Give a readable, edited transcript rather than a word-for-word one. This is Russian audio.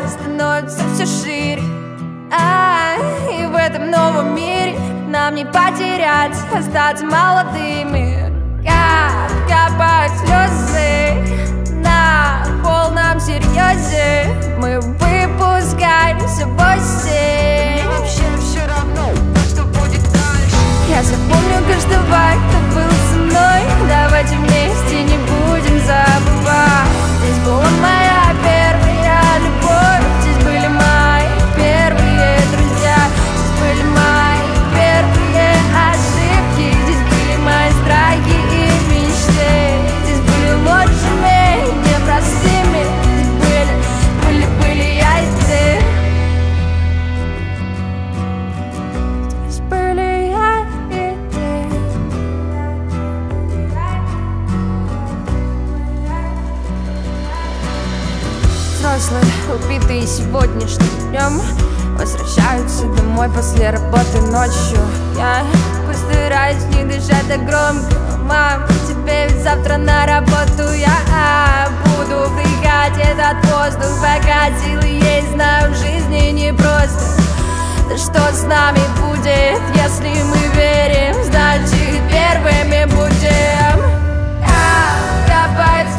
становятся все шире. И в этом новом мире нам не потерять, остаться молодыми. Как капают слезы на полном серьезе, мы выпускаемся в осень. Мне вообще все равно, что будет дальше. Я запомню каждого, кто был со мной. Давайте вместе не будем забывать. Здесь была моя первая любовь, здесь были мои первые друзья, здесь были мои первые ошибки, здесь были мои страхи и мечты, здесь были лучшими, непростыми, здесь были я и ты. Здесь были я и ты. Взрослые, убитые сегодняшним днем, возвращаются домой после работы ночью. Я постараюсь не дышать так громко. Мам, тебе ведь завтра на работу. Я буду вдыхать этот воздух, пока силы есть. Знаю, в жизни непросто. Да что с нами будет, если мы верим? Значит, первыми будем. Копать